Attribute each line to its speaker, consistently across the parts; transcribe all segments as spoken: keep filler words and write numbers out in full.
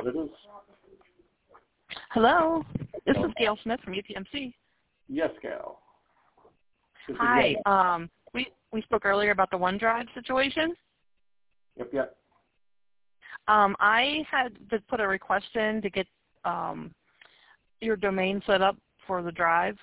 Speaker 1: it is.
Speaker 2: Hello. This is Gail Smith from U P M C.
Speaker 1: Yes, Gail. This
Speaker 2: Hi. Um, we, we spoke earlier about the OneDrive situation.
Speaker 1: Yep, yep.
Speaker 2: Um, I had to put a request in to get um, your domain set up for the drive.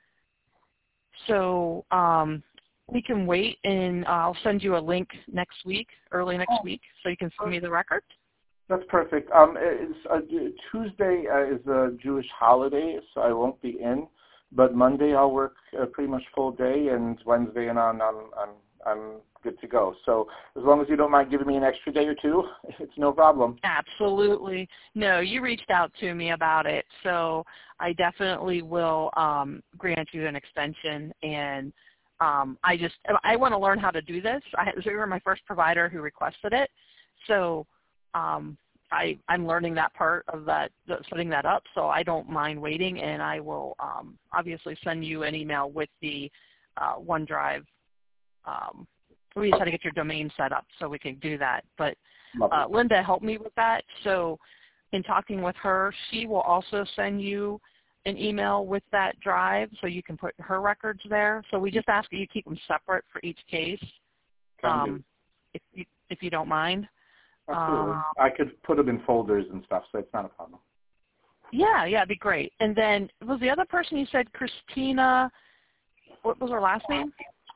Speaker 2: So um, we can wait, and I'll send you a link next week, early next week, so you can send me the record.
Speaker 1: That's perfect. Um, it's, uh, Tuesday uh, is a Jewish holiday, so I won't be in. But Monday I'll work uh, pretty much full day, and Wednesday and on I'm, I'm, I'm good to go. So as long as you don't mind giving me an extra day or two, it's no problem.
Speaker 2: Absolutely. No, you reached out to me about it, so I definitely will um, grant you an extension. And um, I just I want to learn how to do this. I, so you were my first provider who requested it, so um, I, I'm learning that part of that, setting that up. So I don't mind waiting, and I will um, obviously send you an email with the uh, OneDrive. Um, we just had to get your domain set up so we can do that. But uh, Linda helped me with that. So in talking with her, she will also send you an email with that drive so you can put her records there. So we just ask that you keep them separate for each case, um, if, you, if you don't mind.
Speaker 1: Absolutely.
Speaker 2: Um,
Speaker 1: I could put them in folders and stuff, so it's not a problem.
Speaker 2: Yeah, yeah, it'd be great. And then was the other person you said Christina, what was her last name?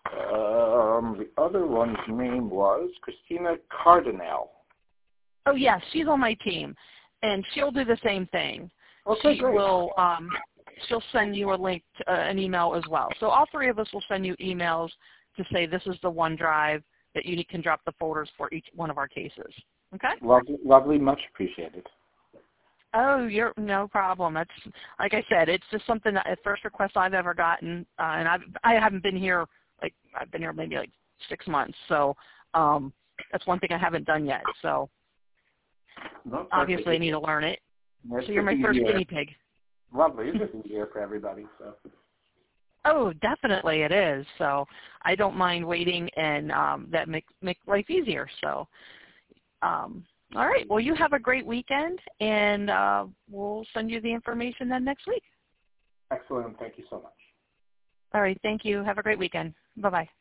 Speaker 1: Um, the other one's name was Christina Cardinal.
Speaker 2: Oh, yes, she's on my team, and she'll do the same thing.
Speaker 1: Okay,
Speaker 2: she
Speaker 1: great.
Speaker 2: will, um, she'll send you a link, to, uh, an email as well. So all three of us will send you emails to say this is the OneDrive that you can drop the folders for each one of our cases. Okay?
Speaker 1: Lovely, lovely, much appreciated.
Speaker 2: Oh, you're no problem. That's like I said, it's just something that at first request I've ever gotten, uh, and I've I haven't been here like I've been here maybe like six months, so um, that's one thing I haven't done yet. So
Speaker 1: No,
Speaker 2: obviously I need to learn it.
Speaker 1: It's
Speaker 2: So you're my first guinea pig.
Speaker 1: Lovely. It's just easier for everybody. So.
Speaker 2: Oh, definitely it is. So I don't mind waiting, and um, that makes make life easier. So. Um, All right. Well, you have a great weekend, and uh, we'll send you the information then next week.
Speaker 1: Excellent. Thank you so much.
Speaker 2: All right. Thank you. Have a great weekend. Bye-bye.